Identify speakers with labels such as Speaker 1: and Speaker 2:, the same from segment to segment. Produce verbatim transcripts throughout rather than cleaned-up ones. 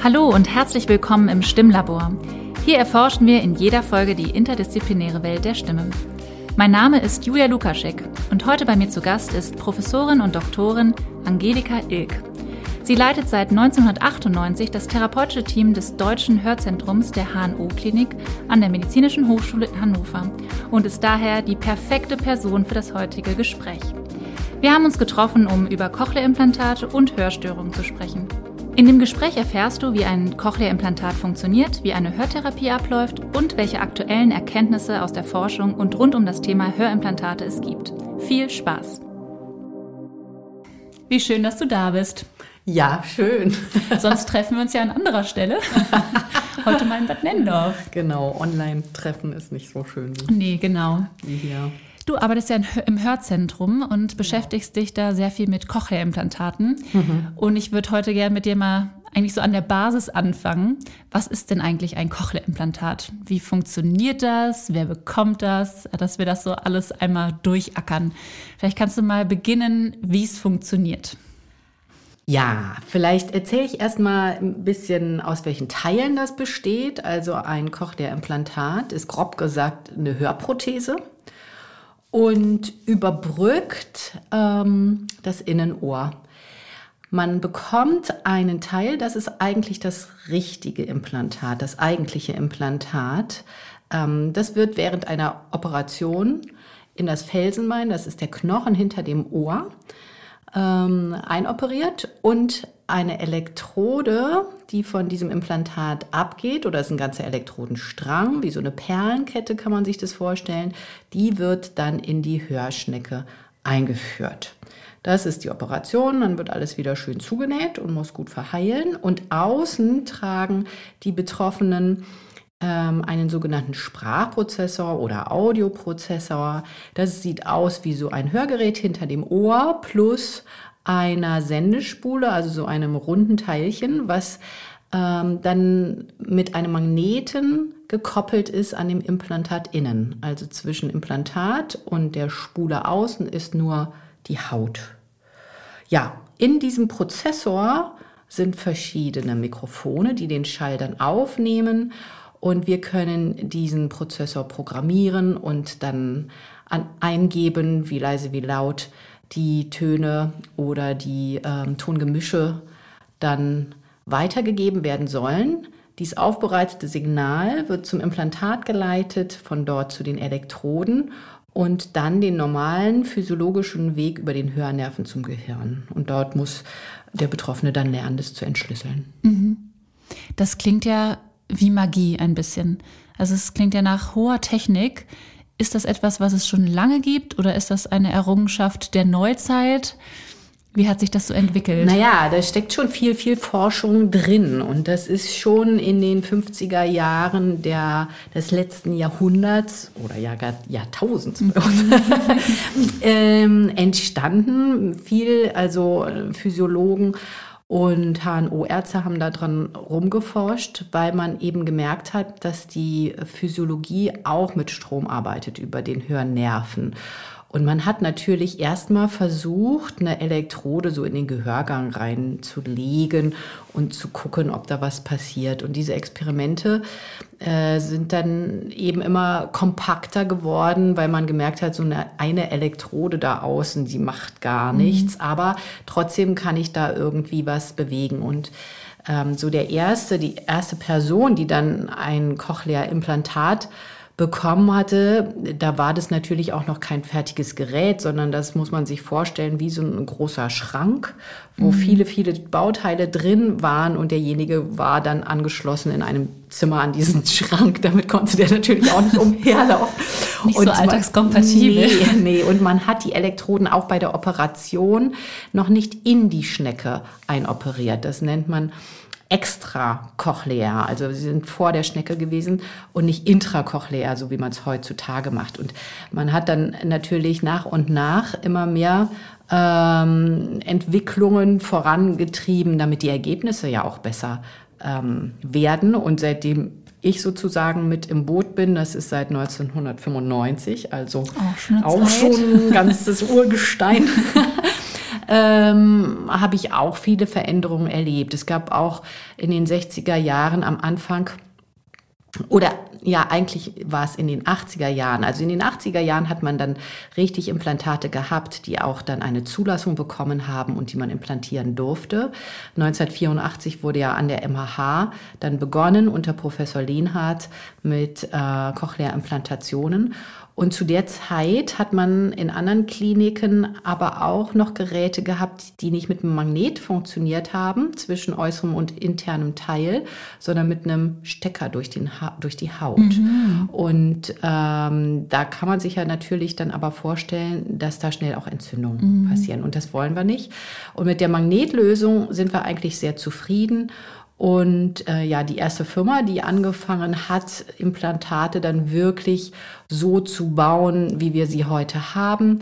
Speaker 1: Hallo und herzlich willkommen im Stimmlabor. Hier erforschen wir in jeder Folge die interdisziplinäre Welt der Stimme. Mein Name ist Julia Lukaschek und heute bei mir zu Gast ist Professorin und Doktorin Angelika Ilk. Sie leitet seit neunzehnhundertachtundneunzig das therapeutische Team des Deutschen Hörzentrums der H N O-Klinik an der Medizinischen Hochschule in Hannover und ist daher die perfekte Person für das heutige Gespräch. Wir haben uns getroffen, um über Cochlea-Implantate und Hörstörungen zu sprechen. In dem Gespräch erfährst du, wie ein Cochlea-Implantat funktioniert, wie eine Hörtherapie abläuft und welche aktuellen Erkenntnisse aus der Forschung und rund um das Thema Hörimplantate es gibt. Viel Spaß! Wie schön, dass du da bist.
Speaker 2: Ja, schön.
Speaker 1: Sonst treffen wir uns ja an anderer Stelle. Heute mal in Bad Nenndorf.
Speaker 2: Genau, Online-Treffen ist nicht so schön.
Speaker 1: Nee, genau.
Speaker 2: Wie hier.
Speaker 1: Du arbeitest ja im Hörzentrum und beschäftigst dich da sehr viel mit Cochlea-Implantaten. Mhm. Und ich würde heute gerne mit dir mal eigentlich so an der Basis anfangen. Was ist denn eigentlich ein Cochlea-Implantat? Wie funktioniert das? Wer bekommt das? Dass wir das so alles einmal durchackern. Vielleicht kannst du mal beginnen, wie es funktioniert.
Speaker 2: Ja, vielleicht erzähle ich erstmal ein bisschen, aus welchen Teilen das besteht. Also ein Cochlea-Implantat ist grob gesagt eine Hörprothese und überbrückt ähm, das Innenohr. Man bekommt einen Teil, das ist eigentlich das richtige Implantat, das eigentliche Implantat. Ähm, das wird während einer Operation in das Felsenbein, das ist der Knochen hinter dem Ohr, ähm, einoperiert und eine Elektrode, die von diesem Implantat abgeht, oder es ist ein ganzer Elektrodenstrang, wie so eine Perlenkette kann man sich das vorstellen, die wird dann in die Hörschnecke eingeführt. Das ist die Operation, dann wird alles wieder schön zugenäht und muss gut verheilen. Und außen tragen die Betroffenen ähm, einen sogenannten Sprachprozessor oder Audioprozessor. Das sieht aus wie so ein Hörgerät hinter dem Ohr plus einer Sendespule, also so einem runden Teilchen, was ähm, dann mit einem Magneten gekoppelt ist an dem Implantat innen. Also zwischen Implantat und der Spule außen ist nur die Haut. Ja, in diesem Prozessor sind verschiedene Mikrofone, die den Schall dann aufnehmen und wir können diesen Prozessor programmieren und dann an, eingeben, wie leise, wie laut die Töne oder die ähm, Tongemische dann weitergegeben werden sollen. Dieses aufbereitete Signal wird zum Implantat geleitet, von dort zu den Elektroden und dann den normalen physiologischen Weg über den Hörnerven zum Gehirn. Und dort muss der Betroffene dann lernen, das zu entschlüsseln.
Speaker 1: Das klingt ja wie Magie ein bisschen. Also es klingt ja nach hoher Technik. Ist das etwas, was es schon lange gibt oder ist das eine Errungenschaft der Neuzeit? Wie hat sich das so entwickelt?
Speaker 2: Naja, da steckt schon viel, viel Forschung drin. Und das ist schon in den fünfziger Jahren der, des letzten Jahrhunderts oder ja gar Jahrtausends bei uns ähm, entstanden. Viel, also Physiologen und H N O-Ärzte haben da dran rumgeforscht, weil man eben gemerkt hat, dass die Physiologie auch mit Strom arbeitet über den Hörnerven. Und man hat natürlich erstmal versucht, eine Elektrode so in den Gehörgang reinzulegen und zu gucken, ob da was passiert. Und diese Experimente äh, sind dann eben immer kompakter geworden, weil man gemerkt hat, so eine, eine Elektrode da außen, die macht gar nichts. Mhm. Aber trotzdem kann ich da irgendwie was bewegen. Und ähm, so der erste, die erste Person, die dann ein Cochlea-Implantat bekommen hatte, da war das natürlich auch noch kein fertiges Gerät, sondern das muss man sich vorstellen wie so ein großer Schrank, wo mhm. viele, viele Bauteile drin waren und derjenige war dann angeschlossen in einem Zimmer an diesen Schrank. Damit konnte der natürlich auch nicht umherlaufen.
Speaker 1: Nicht
Speaker 2: und
Speaker 1: so alltagskompatibel.
Speaker 2: Nee, nee, und man hat die Elektroden auch bei der Operation noch nicht in die Schnecke einoperiert. Das nennt man extracochlear, also sie sind vor der Schnecke gewesen und nicht intracochlear, so wie man es heutzutage macht. Und man hat dann natürlich nach und nach immer mehr ähm, Entwicklungen vorangetrieben, damit die Ergebnisse ja auch besser ähm, werden. Und seitdem ich sozusagen mit im Boot bin, das ist seit neunzehnhundertfünfundneunzig, also
Speaker 1: oh, schon
Speaker 2: auch schon ein ganzes Urgestein. ähm, habe ich auch viele Veränderungen erlebt. Es gab auch in den sechziger Jahren am Anfang, oder ja, eigentlich war es in den achtziger Jahren. Also in den achtziger Jahren hat man dann richtig Implantate gehabt, die auch dann eine Zulassung bekommen haben und die man implantieren durfte. neunzehnhundertvierundachtzig wurde ja an der M H H dann begonnen unter Professor Lenhardt mit äh, Cochlea-Implantationen. Und zu der Zeit hat man in anderen Kliniken aber auch noch Geräte gehabt, die nicht mit einem Magnet funktioniert haben, zwischen äußerem und internem Teil, sondern mit einem Stecker durch, den ha- durch die Haut. Mhm. Und ähm, da kann man sich ja natürlich dann aber vorstellen, dass da schnell auch Entzündungen mhm. passieren. Und das wollen wir nicht. Und mit der Magnetlösung sind wir eigentlich sehr zufrieden. Und äh, ja, die erste Firma, die angefangen hat, Implantate dann wirklich so zu bauen, wie wir sie heute haben,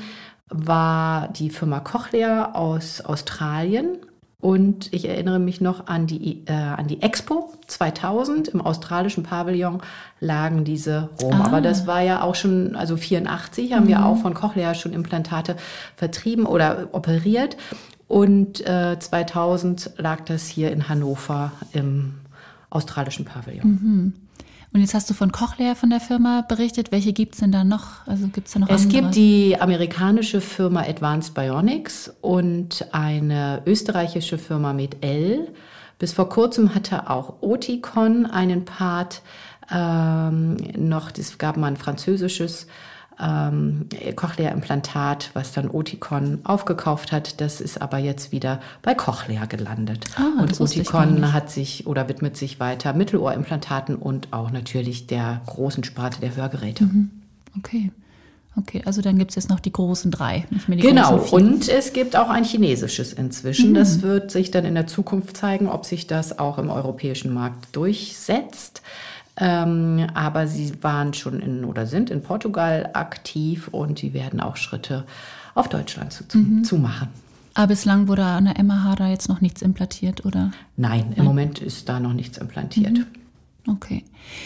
Speaker 2: war die Firma Cochlea aus Australien. Und ich erinnere mich noch an die, äh, an die Expo zweitausend. Im australischen Pavillon lagen diese rum. Ah. Aber das war ja auch schon, also vierundachtzig haben mhm. wir auch von Cochlea schon Implantate vertrieben oder operiert. Und äh, zweitausend lag das hier in Hannover im australischen Pavillon.
Speaker 1: Mhm. Und jetzt hast du von Cochlea, von der Firma, berichtet. Welche gibt es denn da noch? Also gibt's da noch
Speaker 2: es
Speaker 1: andere?
Speaker 2: Gibt die amerikanische Firma Advanced Bionics und eine österreichische Firma Med-El. Bis vor kurzem hatte auch Oticon einen Part. Ähm, noch, es gab mal ein französisches Ähm, Cochlea-Implantat, was dann Oticon aufgekauft hat. Das ist aber jetzt wieder bei Cochlea gelandet. Ah, und Oticon hat sich oder widmet sich weiter Mittelohrimplantaten und auch natürlich der großen Sparte der Hörgeräte.
Speaker 1: Mhm. Okay. Okay, also dann gibt es jetzt noch die großen drei, nicht mehr die
Speaker 2: genau,
Speaker 1: großen vier.
Speaker 2: Und es gibt auch ein chinesisches inzwischen. Mhm. Das wird sich dann in der Zukunft zeigen, ob sich das auch im europäischen Markt durchsetzt. Ähm, aber sie waren schon in oder sind in Portugal aktiv und die werden auch Schritte auf Deutschland zu, zu, mhm. zu machen.
Speaker 1: Aber bislang wurde an der M H H da jetzt noch nichts implantiert, oder?
Speaker 2: Nein, im Nein. Moment ist da noch nichts implantiert.
Speaker 1: Mhm. Okay.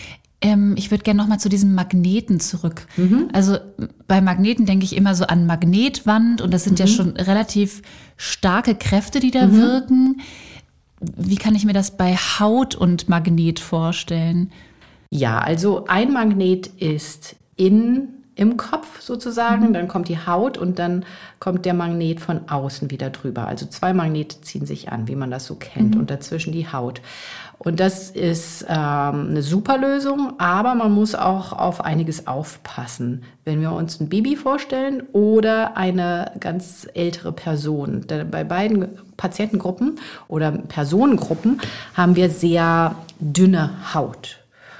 Speaker 1: Ähm, ich würde gerne noch mal zu diesen Magneten zurück. Mhm. Also bei Magneten denke ich immer so an Magnetwand und das sind mhm. ja schon relativ starke Kräfte, die da mhm. wirken. Wie kann ich mir das bei Haut und Magnet vorstellen?
Speaker 2: Ja, also ein Magnet ist in, im Kopf sozusagen, mhm. dann kommt die Haut und dann kommt der Magnet von außen wieder drüber. Also zwei Magnete ziehen sich an, wie man das so kennt, mhm. und dazwischen die Haut. Und das ist ähm, eine super Lösung, aber man muss auch auf einiges aufpassen. Wenn wir uns ein Baby vorstellen oder eine ganz ältere Person. Bei beiden Patientengruppen oder Personengruppen haben wir sehr dünne Haut.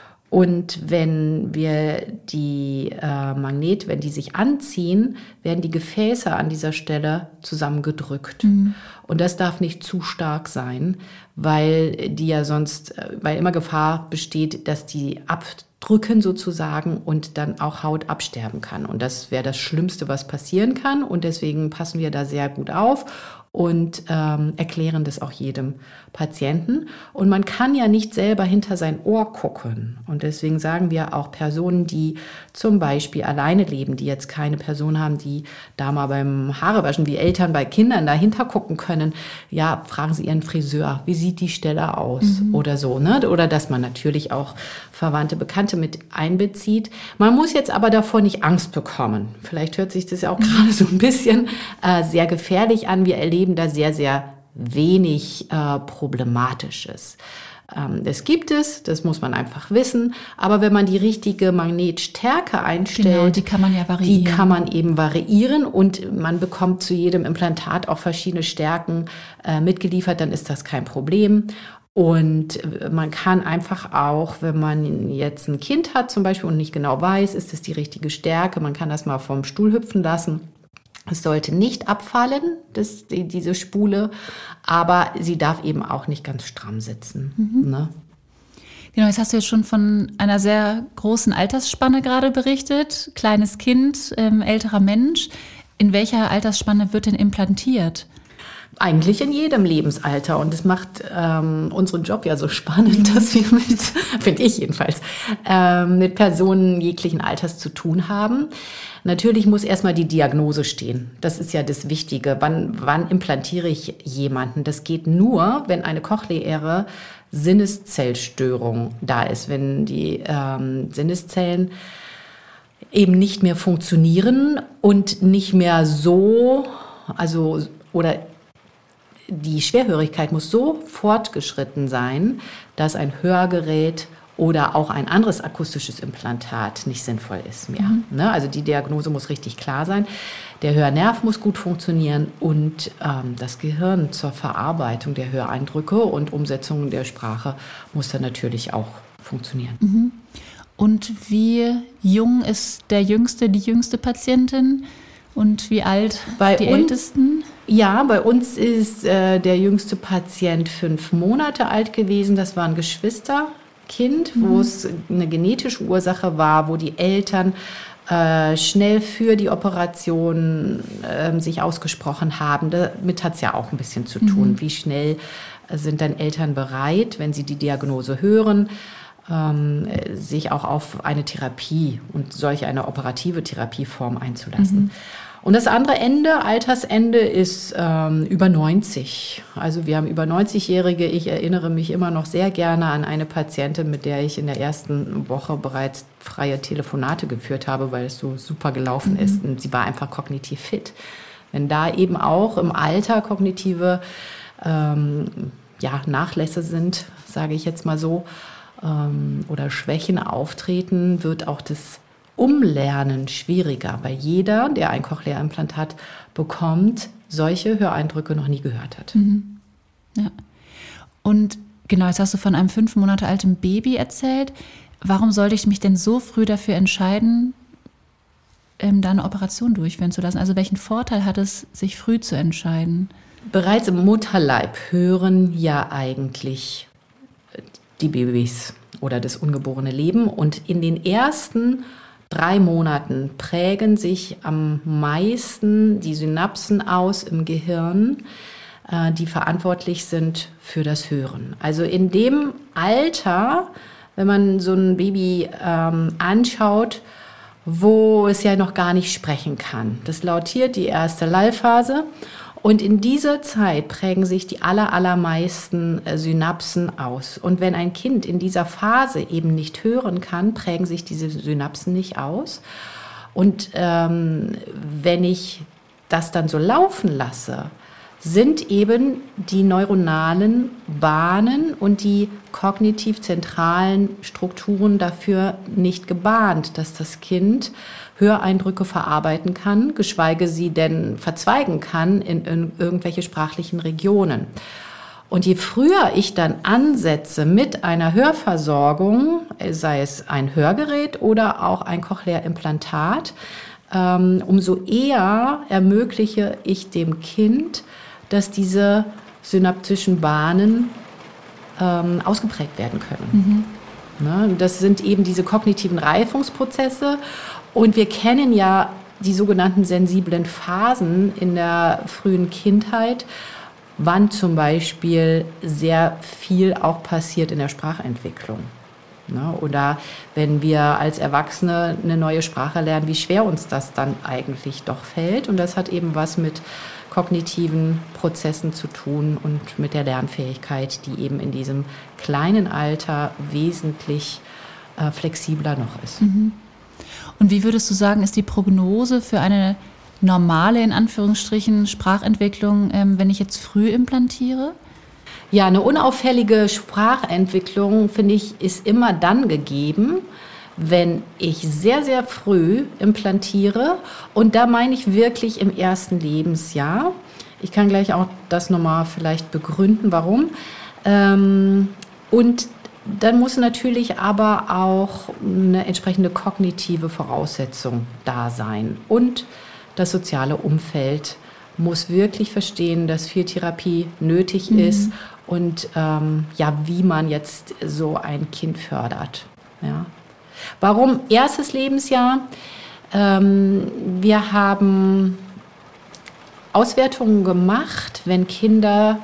Speaker 2: Und wenn wir die äh, Magnet, wenn die sich anziehen, werden die Gefäße an dieser Stelle zusammengedrückt. Mhm. Und das darf nicht zu stark sein, weil die ja sonst, weil immer Gefahr besteht, dass die abdrücken sozusagen und dann auch Haut absterben kann. Und das wäre das Schlimmste, was passieren kann. Und deswegen passen wir da sehr gut auf und ähm, erklären das auch jedem Patienten. Und man kann ja nicht selber hinter sein Ohr gucken. Und deswegen sagen wir auch Personen, die zum Beispiel alleine leben, die jetzt keine Person haben, die da mal beim Haarewaschen wie Eltern bei Kindern dahinter gucken können, ja, fragen Sie Ihren Friseur, wie sieht die Stelle aus? Mhm. Oder so, ne? Oder dass man natürlich auch Verwandte, Bekannte mit einbezieht. Man muss jetzt aber davor nicht Angst bekommen. Vielleicht hört sich das ja auch gerade so ein bisschen äh, sehr gefährlich an. Wir erleben da sehr, sehr wenig äh, Problematisches. Ähm, das gibt es, das muss man einfach wissen. Aber wenn man die richtige Magnetstärke einstellt,
Speaker 1: genau, die kann man ja variieren.
Speaker 2: Die kann man eben variieren und man bekommt zu jedem Implantat auch verschiedene Stärken äh, mitgeliefert, dann ist das kein Problem. Und man kann einfach auch, wenn man jetzt ein Kind hat zum Beispiel und nicht genau weiß, ist es die richtige Stärke, man kann das mal vom Stuhl hüpfen lassen. Es sollte nicht abfallen, das, die, diese Spule, aber sie darf eben auch nicht ganz stramm sitzen. Mhm. Ne?
Speaker 1: Genau, jetzt hast du jetzt schon von einer sehr großen Altersspanne gerade berichtet. Kleines Kind, ähm, älterer Mensch. In welcher Altersspanne wird denn implantiert?
Speaker 2: Eigentlich in jedem Lebensalter. Und das macht ähm, unseren Job ja so spannend, dass wir mit, finde ich jedenfalls, ähm, mit Personen jeglichen Alters zu tun haben. Natürlich muss erstmal die Diagnose stehen. Das ist ja das Wichtige. Wann, wann implantiere ich jemanden? Das geht nur, wenn eine cochleäre Sinneszellstörung da ist, wenn die ähm, Sinneszellen eben nicht mehr funktionieren und nicht mehr so, also oder die Schwerhörigkeit muss so fortgeschritten sein, dass ein Hörgerät oder auch ein anderes akustisches Implantat nicht sinnvoll ist mehr. Mhm. Ne? Also die Diagnose muss richtig klar sein. Der Hörnerv muss gut funktionieren und ähm, das Gehirn zur Verarbeitung der Höreindrücke und Umsetzung der Sprache muss dann natürlich auch funktionieren.
Speaker 1: Mhm. Und wie jung ist der jüngste, die jüngste Patientin und wie alt
Speaker 2: bei
Speaker 1: die
Speaker 2: uns,
Speaker 1: ältesten?
Speaker 2: Ja, bei uns ist äh, der jüngste Patient fünf Monate alt gewesen. Das war ein Geschwisterkind, mhm. wo es eine genetische Ursache war, wo die Eltern äh, schnell für die Operation äh, sich ausgesprochen haben. Damit hat es ja auch ein bisschen zu tun. Mhm. Wie schnell sind dann Eltern bereit, wenn sie die Diagnose hören, ähm, sich auch auf eine Therapie und solch eine operative Therapieform einzulassen. Mhm. Und das andere Ende, Altersende, ist ähm, über neunzig. Also wir haben über neunzigjährige. Ich erinnere mich immer noch sehr gerne an eine Patientin, mit der ich in der ersten Woche bereits freie Telefonate geführt habe, weil es so super gelaufen mhm. ist. Und sie war einfach kognitiv fit. Wenn da eben auch im Alter kognitive ähm, ja, Nachlässe sind, sage ich jetzt mal so, ähm, oder Schwächen auftreten, wird auch das Umlernen schwieriger, weil jeder, der ein Cochlea-Implantat bekommt, solche Höreindrücke noch nie gehört hat.
Speaker 1: Mhm. Ja. Und genau, jetzt hast du von einem fünf Monate alten Baby erzählt. Warum sollte ich mich denn so früh dafür entscheiden, ähm, da eine Operation durchführen zu lassen? Also welchen Vorteil hat es, sich früh zu entscheiden?
Speaker 2: Bereits im Mutterleib hören ja eigentlich die Babys oder das ungeborene Leben. Und in den ersten drei Monaten prägen sich am meisten die Synapsen aus im Gehirn, äh, die verantwortlich sind für das Hören. Also in dem Alter, wenn man so ein Baby ähm, anschaut, wo es ja noch gar nicht sprechen kann. Das lautiert, die erste Lallphase. Und in dieser Zeit prägen sich die aller, allermeisten Synapsen aus. Und wenn ein Kind in dieser Phase eben nicht hören kann, prägen sich diese Synapsen nicht aus. Und ähm, wenn ich das dann so laufen lasse, sind eben die neuronalen Bahnen und die kognitiv zentralen Strukturen dafür nicht gebahnt, dass das Kind Höreindrücke verarbeiten kann, geschweige sie denn verzweigen kann in, in irgendwelche sprachlichen Regionen. Und je früher ich dann ansetze mit einer Hörversorgung, sei es ein Hörgerät oder auch ein Cochlea-Implantat, ähm, umso eher ermögliche ich dem Kind, dass diese synaptischen Bahnen ähm, ausgeprägt werden können. Mhm. Ne, das sind eben diese kognitiven Reifungsprozesse. Und wir kennen ja die sogenannten sensiblen Phasen in der frühen Kindheit, wann zum Beispiel sehr viel auch passiert in der Sprachentwicklung. Ne? Oder wenn wir als Erwachsene eine neue Sprache lernen, wie schwer uns das dann eigentlich doch fällt. Und das hat eben was mit kognitiven Prozessen zu tun und mit der Lernfähigkeit, die eben in diesem kleinen Alter wesentlich äh, flexibler noch ist.
Speaker 1: Mhm. Und wie würdest du sagen, ist die Prognose für eine normale, in Anführungsstrichen, Sprachentwicklung, ähm, wenn ich jetzt früh implantiere?
Speaker 2: Ja, eine unauffällige Sprachentwicklung, finde ich, ist immer dann gegeben, wenn ich sehr, sehr früh implantiere. Und da meine ich wirklich im ersten Lebensjahr. Ich kann gleich auch das nochmal vielleicht begründen, warum. Ähm, und dann muss natürlich aber auch eine entsprechende kognitive Voraussetzung da sein. Und das soziale Umfeld muss wirklich verstehen, dass viel Therapie nötig mhm. ist und ähm, ja, wie man jetzt so ein Kind fördert. Ja. Warum erstes Lebensjahr? Ähm, wir haben Auswertungen gemacht, wenn Kinder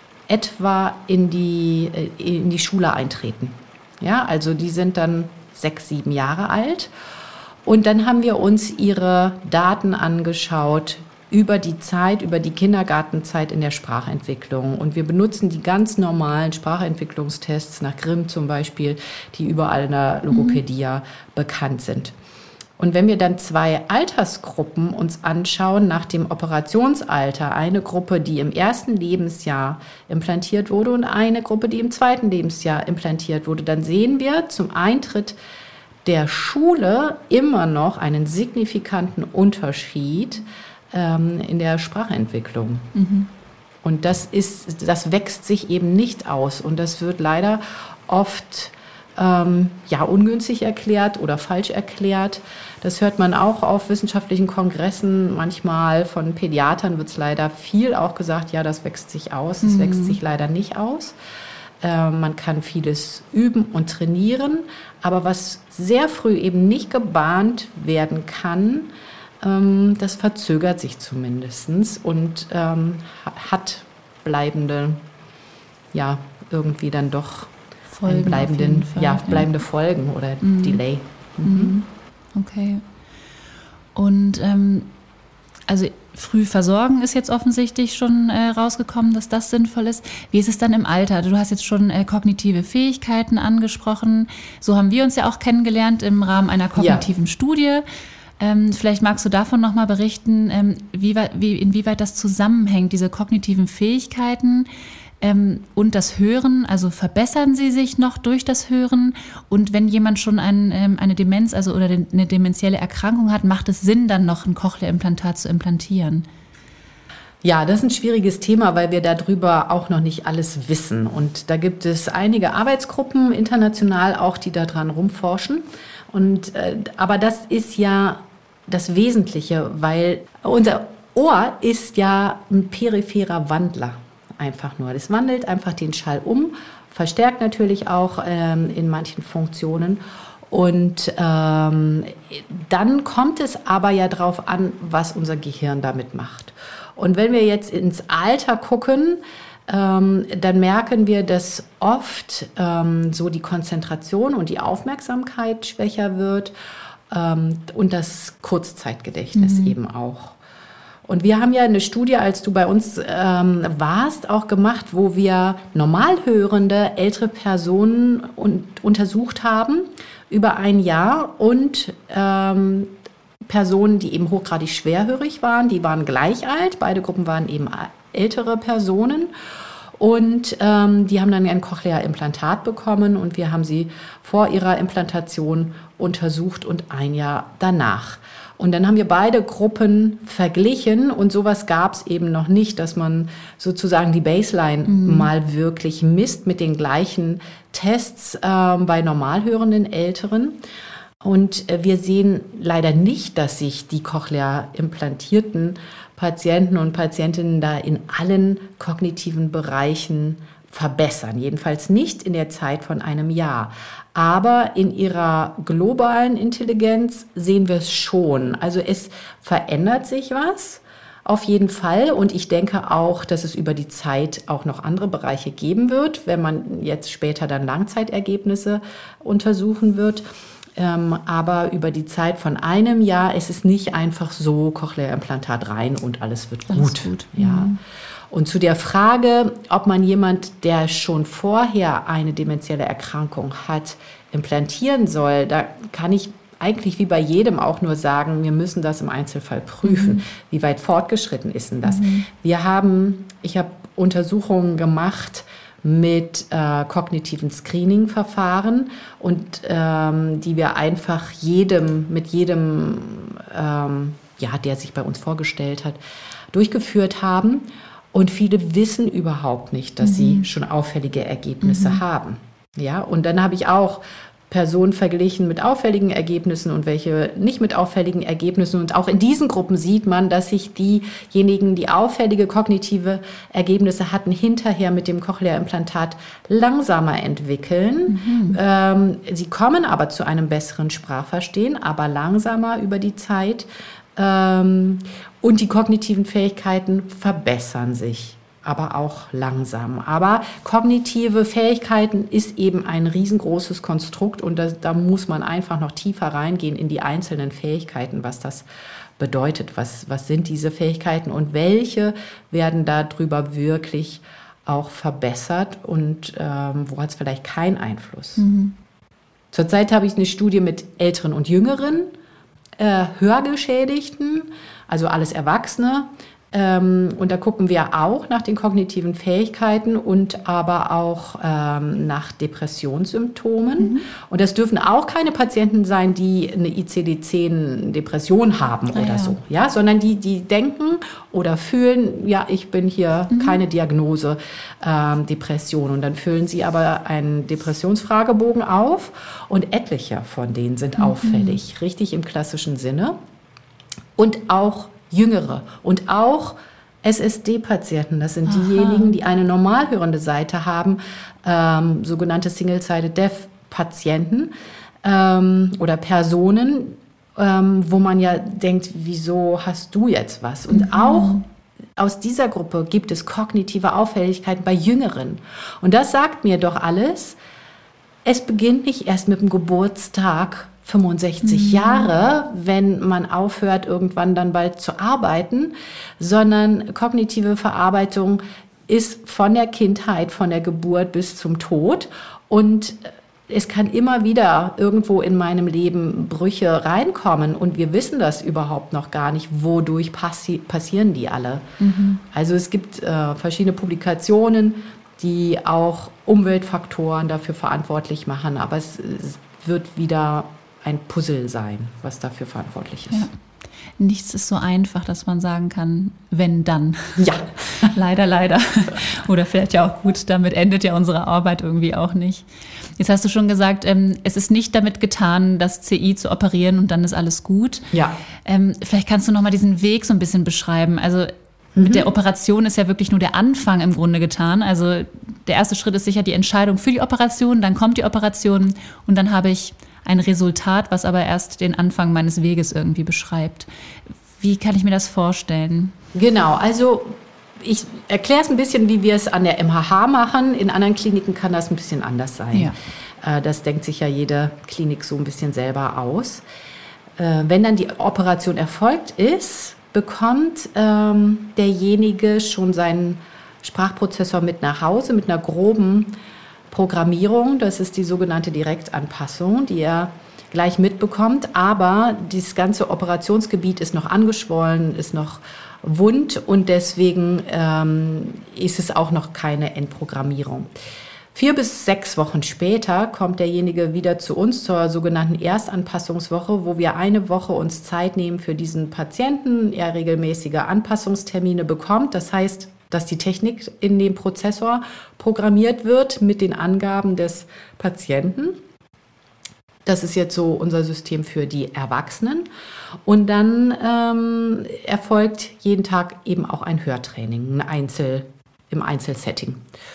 Speaker 2: etwa in die, in die Schule eintreten. Ja, also die sind dann sechs, sieben Jahre alt. Und dann haben wir uns ihre Daten angeschaut über die Zeit, über die Kindergartenzeit in der Sprachentwicklung. Und wir benutzen die ganz normalen Sprachentwicklungstests nach Grimm zum Beispiel, die überall in der Logopädie mhm. bekannt sind. Und wenn wir dann zwei Altersgruppen uns anschauen nach dem Operationsalter, eine Gruppe, die im ersten Lebensjahr implantiert wurde und eine Gruppe, die im zweiten Lebensjahr implantiert wurde, dann sehen wir zum Eintritt der Schule immer noch einen signifikanten Unterschied ähm, in der Sprachentwicklung. Mhm. Und das ist, das wächst sich eben nicht aus. Und das wird leider oft ähm, ja, ungünstig erklärt oder falsch erklärt. Das hört man auch auf wissenschaftlichen Kongressen. Manchmal von Pädiatern wird es leider viel auch gesagt, ja, das wächst sich aus. Es mhm. wächst sich leider nicht aus. Man kann vieles üben und trainieren, aber was sehr früh eben nicht gebahnt werden kann, das verzögert sich zumindest und hat bleibende, ja, irgendwie dann doch
Speaker 1: Folgen
Speaker 2: bleibenden,
Speaker 1: Fall,
Speaker 2: ja, bleibende ja. Folgen oder mhm. Delay. Mhm.
Speaker 1: Okay. Und ähm, also früh versorgen ist jetzt offensichtlich schon äh, rausgekommen, dass das sinnvoll ist. Wie ist es dann im Alter? Du hast jetzt schon äh, kognitive Fähigkeiten angesprochen. So haben wir uns ja auch kennengelernt im Rahmen einer kognitiven ja. Studie. Ähm, vielleicht magst du davon nochmal berichten, ähm, wie, wie, inwieweit das zusammenhängt, diese kognitiven Fähigkeiten ähm, und das Hören. Also verbessern sie sich noch durch das Hören? Und wenn jemand schon ein, ähm, eine Demenz also oder eine dementielle Erkrankung hat, macht es Sinn, dann noch ein Cochlea-Implantat zu implantieren?
Speaker 2: Ja, das ist ein schwieriges Thema, weil wir darüber auch noch nicht alles wissen. Und da gibt es einige Arbeitsgruppen international auch, die daran rumforschen. Und, äh, aber das ist ja das Wesentliche, weil unser Ohr ist ja ein peripherer Wandler. Einfach nur. Das wandelt einfach den Schall um, verstärkt natürlich auch ähm, in manchen Funktionen. Und ähm, dann kommt es aber ja drauf an, was unser Gehirn damit macht. Und wenn wir jetzt ins Alter gucken, ähm, dann merken wir, dass oft ähm, so die Konzentration und die Aufmerksamkeit schwächer wird ähm, und das Kurzzeitgedächtnis mhm. eben auch. Und wir haben ja eine Studie, als du bei uns ähm, warst, auch gemacht, wo wir normalhörende ältere Personen un- untersucht haben über ein Jahr und ähm, Personen, die eben hochgradig schwerhörig waren, die waren gleich alt. Beide Gruppen waren eben ältere Personen. Und ähm, die haben dann ein Cochlea-Implantat bekommen und wir haben sie vor ihrer Implantation untersucht und ein Jahr danach. Und dann haben wir beide Gruppen verglichen und sowas gab es eben noch nicht, dass man sozusagen die Baseline mhm. mal wirklich misst mit den gleichen Tests äh, bei normalhörenden Älteren. Und äh, wir sehen leider nicht, dass sich die Cochlea-implantierten Patienten und Patientinnen da in allen kognitiven Bereichen verbessern. Jedenfalls nicht in der Zeit von einem Jahr. Aber in ihrer globalen Intelligenz sehen wir es schon. Also es verändert sich was, auf jeden Fall. Und ich denke auch, dass es über die Zeit auch noch andere Bereiche geben wird, wenn man jetzt später dann Langzeitergebnisse untersuchen wird. Ähm, aber über die Zeit von einem Jahr ist es nicht einfach so, Cochlea-Implantat rein und alles wird gut.
Speaker 1: Alles gut.
Speaker 2: Ja. Mhm. Und zu der Frage, ob man jemand, der schon vorher eine dementielle Erkrankung hat, implantieren soll, da kann ich eigentlich wie bei jedem auch nur sagen, wir müssen das im Einzelfall prüfen. Mhm. Wie weit fortgeschritten ist denn das? Mhm. Wir haben, ich habe Untersuchungen gemacht mit äh, kognitiven Screening-Verfahren und ähm, die wir einfach jedem, mit jedem, ähm, ja, der sich bei uns vorgestellt hat, durchgeführt haben. Und viele wissen überhaupt nicht, dass mhm. sie schon auffällige Ergebnisse mhm. haben. Ja, und dann habe ich auch Personen verglichen mit auffälligen Ergebnissen und welche nicht mit auffälligen Ergebnissen. Und auch in diesen Gruppen sieht man, dass sich diejenigen, die auffällige kognitive Ergebnisse hatten, hinterher mit dem Cochlea-Implantat langsamer entwickeln. Mhm. Ähm, sie kommen aber zu einem besseren Sprachverstehen, aber langsamer über die Zeit. Ähm, und die kognitiven Fähigkeiten verbessern sich aber auch langsam. Aber kognitive Fähigkeiten ist eben ein riesengroßes Konstrukt und da, da muss man einfach noch tiefer reingehen in die einzelnen Fähigkeiten, was das bedeutet, was, was sind diese Fähigkeiten und welche werden darüber wirklich auch verbessert und ähm, wo hat es vielleicht keinen Einfluss. Mhm. Zurzeit habe ich eine Studie mit Älteren und Jüngeren, äh, Hörgeschädigten, also alles Erwachsene. Ähm, und da gucken wir auch nach den kognitiven Fähigkeiten und aber auch ähm, nach Depressionssymptomen. Mhm. Und das dürfen auch keine Patienten sein, die eine I C D zehn Depression haben ah, oder ja. so, ja, sondern die, die denken oder fühlen, ja, ich bin hier mhm. keine Diagnose ähm, Depression. Und dann füllen sie aber einen Depressionsfragebogen auf und etliche von denen sind mhm. auffällig, richtig im klassischen Sinne. Und auch Jüngere und auch S S D-Patienten, das sind Aha. diejenigen, die eine normal hörende Seite haben, ähm, sogenannte Single-Sided Deaf-Patienten ähm, oder Personen, ähm, wo man ja denkt, wieso hast du jetzt was? Und mhm. auch aus dieser Gruppe gibt es kognitive Auffälligkeiten bei Jüngeren. Und das sagt mir doch alles, es beginnt nicht erst mit dem Geburtstag fünfundsechzig mhm. Jahre, wenn man aufhört, irgendwann dann bald zu arbeiten, sondern kognitive Verarbeitung ist von der Kindheit, von der Geburt bis zum Tod und es kann immer wieder irgendwo in meinem Leben Brüche reinkommen und wir wissen das überhaupt noch gar nicht, wodurch passi- passieren die alle. Mhm. Also es gibt äh, verschiedene Publikationen, die auch Umweltfaktoren dafür verantwortlich machen, aber es, es wird wieder ein Puzzle sein, was dafür verantwortlich ist.
Speaker 1: Ja. Nichts ist so einfach, dass man sagen kann, wenn dann.
Speaker 2: Ja.
Speaker 1: Leider, leider. Oder vielleicht ja auch gut, damit endet ja unsere Arbeit irgendwie auch nicht. Jetzt hast du schon gesagt, ähm, es ist nicht damit getan, das C I zu operieren und dann ist alles gut.
Speaker 2: Ja.
Speaker 1: Ähm, vielleicht kannst du noch mal diesen Weg so ein bisschen beschreiben. Also mhm. mit der Operation ist ja wirklich nur der Anfang im Grunde getan. Also der erste Schritt ist sicher die Entscheidung für die Operation, dann kommt die Operation und dann habe ich ein Resultat, was aber erst den Anfang meines Weges irgendwie beschreibt. Wie kann ich mir das vorstellen?
Speaker 2: Genau, also ich erkläre es ein bisschen, wie wir es an der M H H machen. In anderen Kliniken kann das ein bisschen anders sein. Ja. Das denkt sich ja jede Klinik so ein bisschen selber aus. Wenn dann die Operation erfolgt ist, bekommt ähm, derjenige schon seinen Sprachprozessor mit nach Hause, mit einer groben Programmierung, das ist die sogenannte Direktanpassung, die er gleich mitbekommt, aber dieses ganze Operationsgebiet ist noch angeschwollen, ist noch wund und deswegen ähm, ist es auch noch keine Endprogrammierung. Vier bis sechs Wochen später kommt derjenige wieder zu uns zur sogenannten Erstanpassungswoche, wo wir eine Woche uns Zeit nehmen für diesen Patienten, er regelmäßige Anpassungstermine bekommt, das heißt, dass die Technik in dem Prozessor programmiert wird mit den Angaben des Patienten. Das ist jetzt so unser System für die Erwachsenen. Und dann ähm, erfolgt jeden Tag eben auch ein Hörtraining, ein Einzel, im Einzelsetting.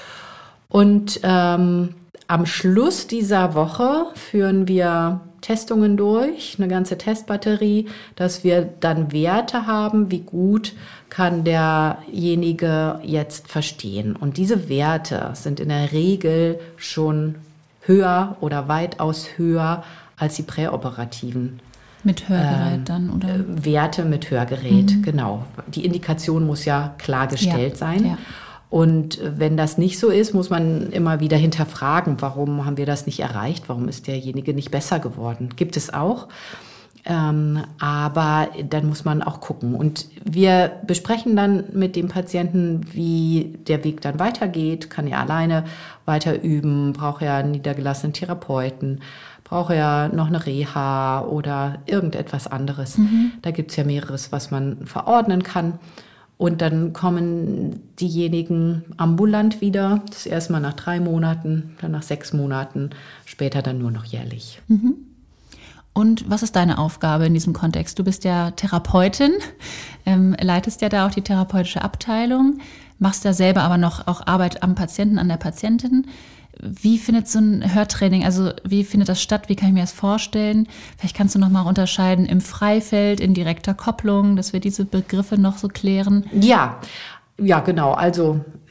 Speaker 2: Und ähm, am Schluss dieser Woche führen wir Testungen durch, eine ganze Testbatterie, dass wir dann Werte haben, wie gut kann derjenige jetzt verstehen. Und diese Werte sind in der Regel schon höher oder weitaus höher als die präoperativen.
Speaker 1: Mit Hörgerät ähm, dann, oder?
Speaker 2: Werte mit Hörgerät, mhm. genau. Die Indikation muss ja klargestellt ja, sein. Ja. Und wenn das nicht so ist, muss man immer wieder hinterfragen, warum haben wir das nicht erreicht? Warum ist derjenige nicht besser geworden? Gibt es auch. Ähm, aber dann muss man auch gucken. Und wir besprechen dann mit dem Patienten, wie der Weg dann weitergeht. Kann er alleine weiter üben? Braucht er einen niedergelassenen Therapeuten? Braucht er noch eine Reha oder irgendetwas anderes? Mhm. Da gibt es ja mehreres, was man verordnen kann. Und dann kommen diejenigen ambulant wieder, das erste Mal nach drei Monaten, dann nach sechs Monaten, später dann nur noch jährlich.
Speaker 1: Mhm. Und was ist deine Aufgabe in diesem Kontext? Du bist ja Therapeutin, ähm, leitest ja da auch die therapeutische Abteilung, machst ja selber aber noch auch Arbeit am Patienten, an der Patientin. Wie findet so ein Hörtraining, also wie findet das statt? Wie kann ich mir das vorstellen? Vielleicht kannst du noch mal unterscheiden im Freifeld, in direkter Kopplung, dass wir diese Begriffe noch so klären.
Speaker 2: Ja, ja, genau. Also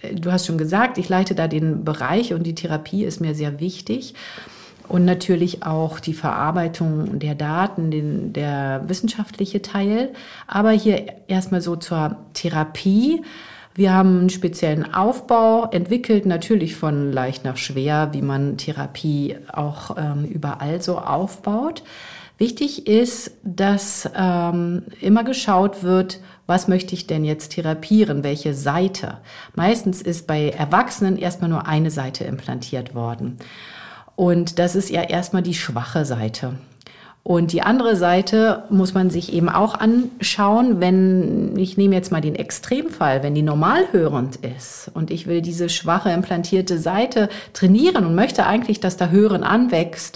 Speaker 2: du hast schon gesagt, ich leite da den Bereich und die Therapie ist mir sehr wichtig. Und natürlich auch die Verarbeitung der Daten, den, der wissenschaftliche Teil. Aber hier erstmal so zur Therapie. Wir haben einen speziellen Aufbau entwickelt, natürlich von leicht nach schwer, wie man Therapie auch ähm, überall so aufbaut. Wichtig ist, dass ähm, immer geschaut wird, was möchte ich denn jetzt therapieren, welche Seite. Meistens ist bei Erwachsenen erstmal nur eine Seite implantiert worden. Und das ist ja erstmal die schwache Seite. Und die andere Seite muss man sich eben auch anschauen, wenn, ich nehme jetzt mal den Extremfall, wenn die normalhörend ist und ich will diese schwache implantierte Seite trainieren und möchte eigentlich, dass da Hören anwächst,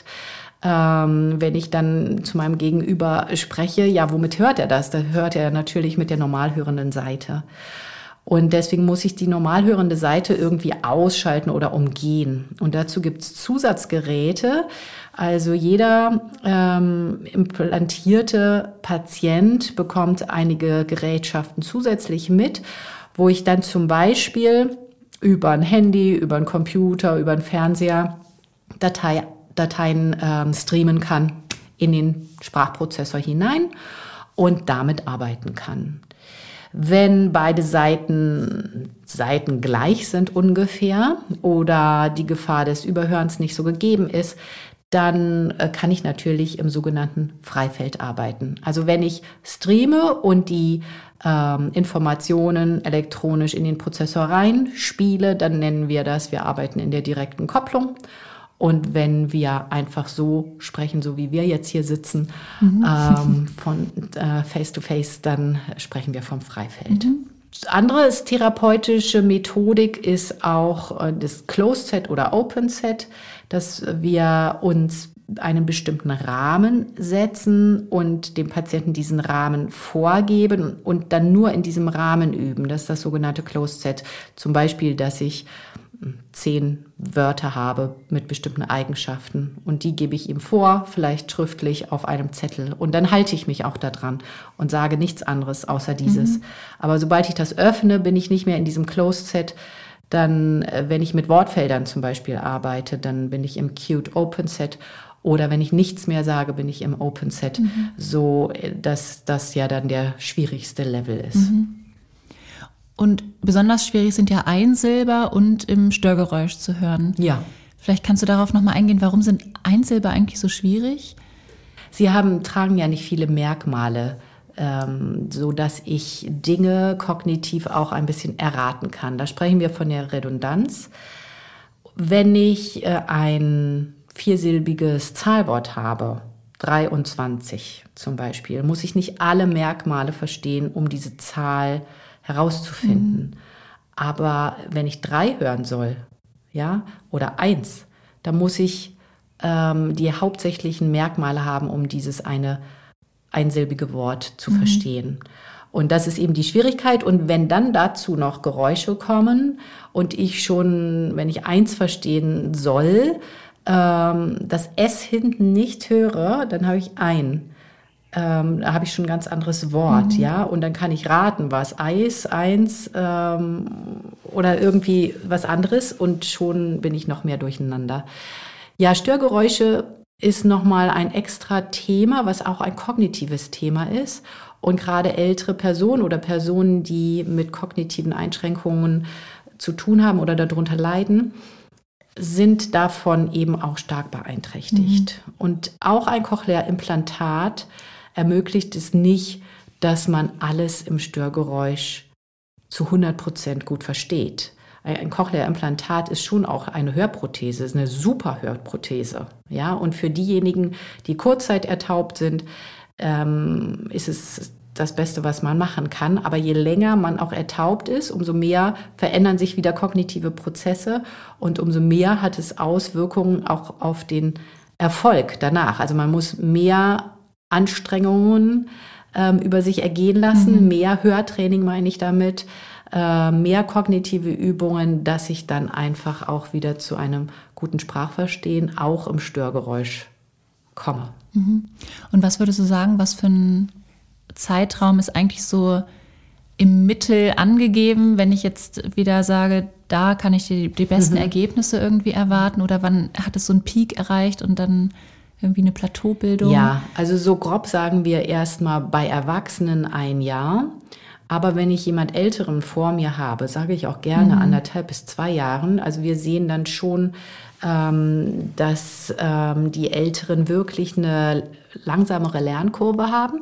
Speaker 2: ähm, wenn ich dann zu meinem Gegenüber spreche, ja, womit hört er das? Da hört er natürlich mit der normalhörenden Seite. Und deswegen muss ich die normalhörende Seite irgendwie ausschalten oder umgehen. Und dazu gibt es Zusatzgeräte. Also jeder ähm, implantierte Patient bekommt einige Gerätschaften zusätzlich mit, wo ich dann zum Beispiel über ein Handy, über einen Computer, über einen Fernseher Datei, Dateien ähm, streamen kann in den Sprachprozessor hinein und damit arbeiten kann. Wenn beide Seiten, Seiten gleich sind ungefähr oder die Gefahr des Überhörens nicht so gegeben ist, dann kann ich natürlich im sogenannten Freifeld arbeiten. Also wenn ich streame und die ähm, Informationen elektronisch in den Prozessor reinspiele, dann nennen wir das, wir arbeiten in der direkten Kopplung. Und wenn wir einfach so sprechen, so wie wir jetzt hier sitzen, mhm. ähm, von äh, Face-to-Face, dann sprechen wir vom Freifeld. Mhm. Andere therapeutische Methodik ist auch äh, das Closed Set oder Open Set, dass wir uns einen bestimmten Rahmen setzen und dem Patienten diesen Rahmen vorgeben und dann nur in diesem Rahmen üben. Das ist das sogenannte Closed Set. Zum Beispiel, dass ich zehn Wörter habe mit bestimmten Eigenschaften und die gebe ich ihm vor, vielleicht schriftlich auf einem Zettel und dann halte ich mich auch daran und sage nichts anderes außer dieses. Mhm. Aber sobald ich das öffne, bin ich nicht mehr in diesem Closed Set. Dann, wenn ich mit Wortfeldern zum Beispiel arbeite, dann bin ich im Cued Open Set. Oder wenn ich nichts mehr sage, bin ich im Open Set, mhm. so dass das ja dann der schwierigste Level ist.
Speaker 1: Mhm. Und besonders schwierig sind ja Einsilber und im Störgeräusch zu hören.
Speaker 2: Ja.
Speaker 1: Vielleicht kannst du darauf nochmal eingehen, warum sind Einsilber eigentlich so schwierig?
Speaker 2: Sie haben, tragen ja nicht viele Merkmale, ähm, so dass ich Dinge kognitiv auch ein bisschen erraten kann. Da sprechen wir von der Redundanz. Wenn ich äh, ein viersilbiges Zahlwort habe, dreiundzwanzig zum Beispiel, muss ich nicht alle Merkmale verstehen, um diese Zahl herauszufinden. Mhm. Aber wenn ich drei hören soll, ja, oder eins, dann muss ich ähm, die hauptsächlichen Merkmale haben, um dieses eine einsilbige Wort zu mhm. verstehen. Und das ist eben die Schwierigkeit. Und wenn dann dazu noch Geräusche kommen und ich schon, wenn ich eins verstehen soll, ähm, das S hinten nicht höre, dann habe ich ein. Ähm, da habe ich schon ein ganz anderes Wort, mhm. ja, und dann kann ich raten, was Eis, eins ähm, oder irgendwie was anderes und schon bin ich noch mehr durcheinander. Ja, Störgeräusche ist nochmal ein extra Thema, was auch ein kognitives Thema ist und gerade ältere Personen oder Personen, die mit kognitiven Einschränkungen zu tun haben oder darunter leiden, sind davon eben auch stark beeinträchtigt. Mhm. Und auch ein Cochlea-Implantat ermöglicht es nicht, dass man alles im Störgeräusch zu hundert Prozent gut versteht. Ein Cochlea-Implantat ist schon auch eine Hörprothese, ist eine super Hörprothese. Ja? Und für diejenigen, die kurzzeit-ertaubt sind, ähm, ist es das Beste, was man machen kann. Aber je länger man auch ertaubt ist, umso mehr verändern sich wieder kognitive Prozesse und umso mehr hat es Auswirkungen auch auf den Erfolg danach. Also man muss mehr Anstrengungen ähm, über sich ergehen lassen, mhm. mehr Hörtraining meine ich damit, äh, mehr kognitive Übungen, dass ich dann einfach auch wieder zu einem guten Sprachverstehen auch im Störgeräusch komme.
Speaker 1: Mhm. Und was würdest du sagen, was für ein Zeitraum ist eigentlich so im Mittel angegeben, wenn ich jetzt wieder sage, da kann ich die, die besten mhm. Ergebnisse irgendwie erwarten? Oder wann hat es so einen Peak erreicht und dann irgendwie eine Plateaubildung?
Speaker 2: Ja, also so grob sagen wir erstmal bei Erwachsenen ein Jahr. Aber wenn ich jemand Älteren vor mir habe, sage ich auch gerne mhm. anderthalb bis zwei Jahren. Also wir sehen dann schon, ähm, dass ähm, die Älteren wirklich eine langsamere Lernkurve haben.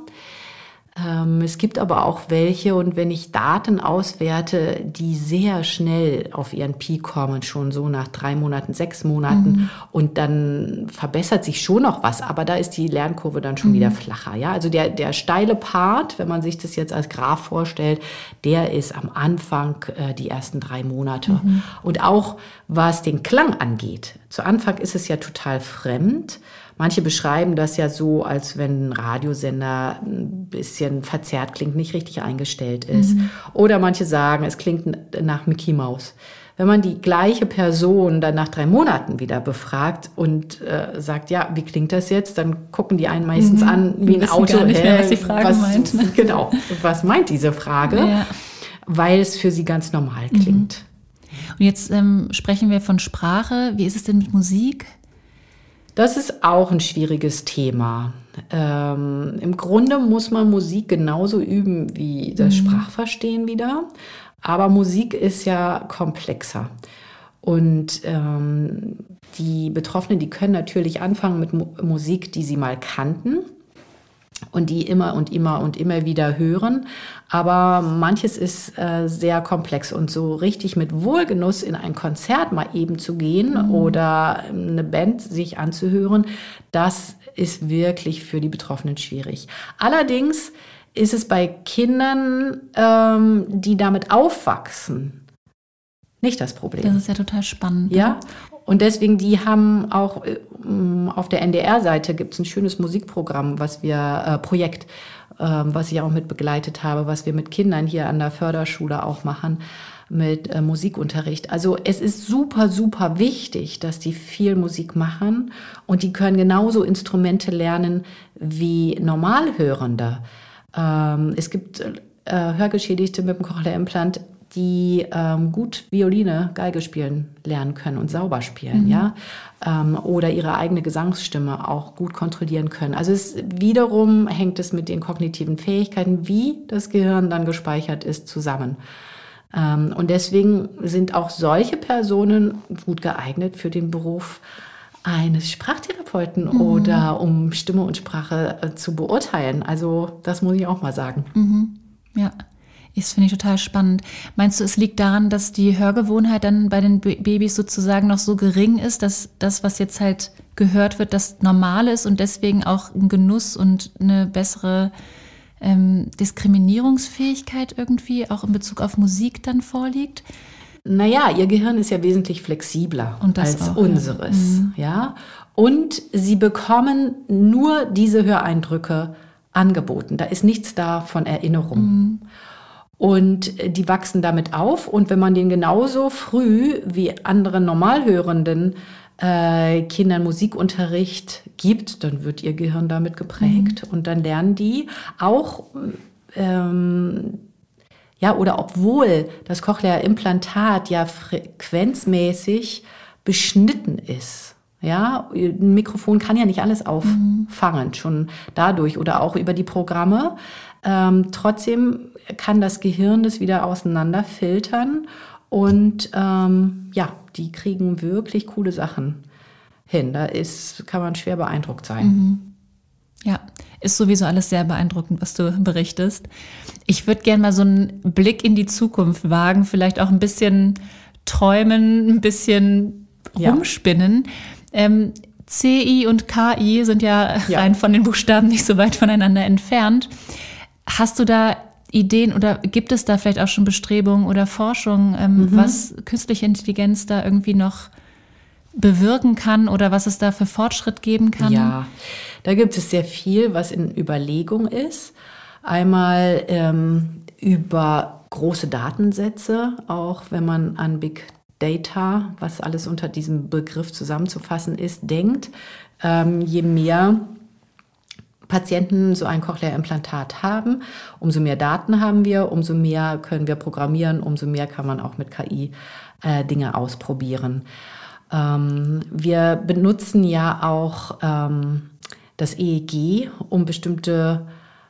Speaker 2: Ähm, es gibt aber auch welche, und wenn ich Daten auswerte, die sehr schnell auf ihren Peak kommen, schon so nach drei Monaten, sechs Monaten, mhm. und dann verbessert sich schon noch was, aber da ist die Lernkurve dann schon mhm. wieder flacher. Ja? Also der, der steile Part, wenn man sich das jetzt als Graph vorstellt, der ist am Anfang äh, die ersten drei Monate. Mhm. Und auch was den Klang angeht, zu Anfang ist es ja total fremd. Manche beschreiben das ja so, als wenn ein Radiosender ein bisschen verzerrt klingt, nicht richtig eingestellt ist. Mhm. Oder manche sagen, es klingt nach Mickey Mouse. Wenn man die gleiche Person dann nach drei Monaten wieder befragt und äh, sagt, ja, wie klingt das jetzt? Dann gucken die einen meistens mhm. an wie ein Auto.
Speaker 1: Gar nicht mehr, was die Frage
Speaker 2: was,
Speaker 1: meint. Ne?
Speaker 2: Genau, was meint diese Frage? Ja. Weil es für sie ganz normal klingt.
Speaker 1: Mhm. Und jetzt ähm, sprechen wir von Sprache. Wie ist es denn mit Musik?
Speaker 2: Das ist auch ein schwieriges Thema. Ähm, im Grunde muss man Musik genauso üben wie das mhm. Sprachverstehen wieder. Aber Musik ist ja komplexer. Und ähm, die Betroffenen, die können natürlich anfangen mit Mu- Musik, die sie mal kannten und die immer und immer und immer wieder hören. Aber manches ist äh, sehr komplex, und so richtig mit Wohlgenuss in ein Konzert mal eben zu gehen mhm. oder eine Band sich anzuhören, das ist wirklich für die Betroffenen schwierig. Allerdings ist es bei Kindern, ähm, die damit aufwachsen, nicht das Problem.
Speaker 1: Das ist ja total spannend.
Speaker 2: Ja, und deswegen, die haben auch auf der N D R-Seite gibt es ein schönes Musikprogramm, was wir, äh, Projekt, äh, was ich auch mit begleitet habe, was wir mit Kindern hier an der Förderschule auch machen, mit äh, Musikunterricht. Also es ist super, super wichtig, dass die viel Musik machen, und die können genauso Instrumente lernen wie Normalhörende. Ähm, es gibt äh, Hörgeschädigte mit dem Cochlea-Implant, die ähm, gut Violine, Geige spielen lernen können und sauber spielen, mhm. ja, ähm, oder ihre eigene Gesangsstimme auch gut kontrollieren können. Also es wiederum hängt es mit den kognitiven Fähigkeiten, wie das Gehirn dann gespeichert ist, zusammen. Ähm, und deswegen sind auch solche Personen gut geeignet für den Beruf eines Sprachtherapeuten mhm. oder um Stimme und Sprache äh, zu beurteilen. Also das muss ich auch mal sagen.
Speaker 1: Mhm. Ja. Das finde ich total spannend. Meinst du, es liegt daran, dass die Hörgewohnheit dann bei den Babys sozusagen noch so gering ist, dass das, was jetzt halt gehört wird, das normal ist und deswegen auch ein Genuss und eine bessere ähm, Diskriminierungsfähigkeit irgendwie auch in Bezug auf Musik dann vorliegt?
Speaker 2: Naja, ihr Gehirn ist ja wesentlich flexibler als auch, unseres. Ja. Mhm. Ja? Und sie bekommen nur diese Höreindrücke angeboten. Da ist nichts da von Erinnerung. Mhm. Und die wachsen damit auf. Und wenn man denen genauso früh wie anderen Normalhörenden äh, Kindern Musikunterricht gibt, dann wird ihr Gehirn damit geprägt. Mhm. Und dann lernen die auch, ähm, ja, oder obwohl das Cochlea-Implantat ja frequenzmäßig beschnitten ist. Ja, ein Mikrofon kann ja nicht alles auffangen, mhm. schon dadurch oder auch über die Programme. Ähm, trotzdem kann das Gehirn das wieder auseinanderfiltern, und ähm, ja, die kriegen wirklich coole Sachen hin. Da ist, kann man schwer beeindruckt sein.
Speaker 1: Mhm. Ja, ist sowieso alles sehr beeindruckend, was du berichtest. Ich würde gerne mal so einen Blick in die Zukunft wagen, vielleicht auch ein bisschen träumen, ein bisschen rumspinnen. Ja. Ähm, C I und K I sind ja, ja rein von den Buchstaben nicht so weit voneinander entfernt. Hast du da Ideen oder gibt es da vielleicht auch schon Bestrebungen oder Forschung, ähm, mhm. was künstliche Intelligenz da irgendwie noch bewirken kann oder was es da für Fortschritt geben kann?
Speaker 2: Ja, da gibt es sehr viel, was in Überlegung ist. Einmal ähm, über große Datensätze, auch wenn man an Big Data, was alles unter diesem Begriff zusammenzufassen ist, denkt. Ähm, je mehr Patienten so ein Cochlea-Implantat haben, umso mehr Daten haben wir, umso mehr können wir programmieren, umso mehr kann man auch mit K I äh, Dinge ausprobieren. Ähm, wir benutzen ja auch ähm, das E E G, um bestimmte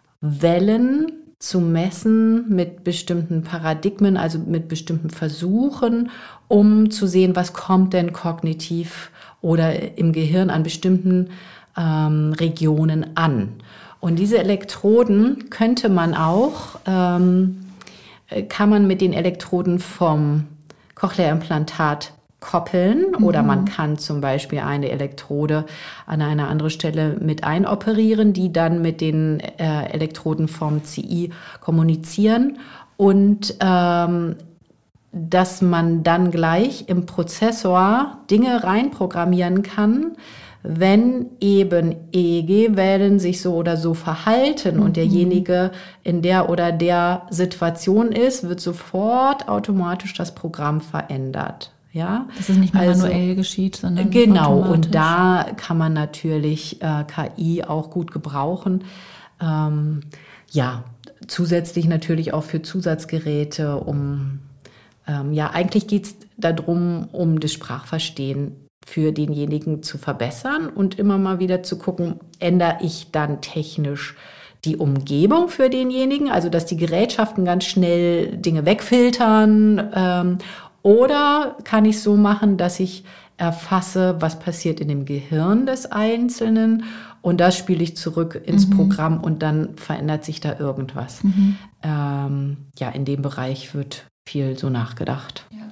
Speaker 2: Wellen zu messen mit bestimmten Paradigmen, also mit bestimmten Versuchen, um zu sehen, was kommt denn kognitiv oder im Gehirn an bestimmten ähm, Regionen an. Und diese Elektroden könnte man auch, ähm, kann man mit den Elektroden vom Cochlea-Implantat koppeln, mhm. oder man kann zum Beispiel eine Elektrode an eine andere Stelle mit einoperieren, die dann mit den äh, Elektroden vom C I kommunizieren und ähm, dass man dann gleich im Prozessor Dinge reinprogrammieren kann, wenn eben E E G-Wellen sich so oder so verhalten, mhm. und derjenige in der oder der Situation ist, wird sofort automatisch das Programm verändert. Ja,
Speaker 1: dass es nicht mehr
Speaker 2: also,
Speaker 1: manuell geschieht, sondern
Speaker 2: genau,
Speaker 1: automatisch.
Speaker 2: Und da kann man natürlich äh, K I auch gut gebrauchen. Ähm, ja, zusätzlich natürlich auch für Zusatzgeräte, um, ähm, ja, eigentlich geht es darum, um das Sprachverstehen für denjenigen zu verbessern und immer mal wieder zu gucken, ändere ich dann technisch die Umgebung für denjenigen, also dass die Gerätschaften ganz schnell Dinge wegfiltern, ähm, oder kann ich so machen, dass ich erfasse, was passiert in dem Gehirn des Einzelnen und das spiele ich zurück ins mhm. Programm und dann verändert sich da irgendwas. Mhm. Ähm, ja, in dem Bereich wird viel so nachgedacht.
Speaker 1: Ja.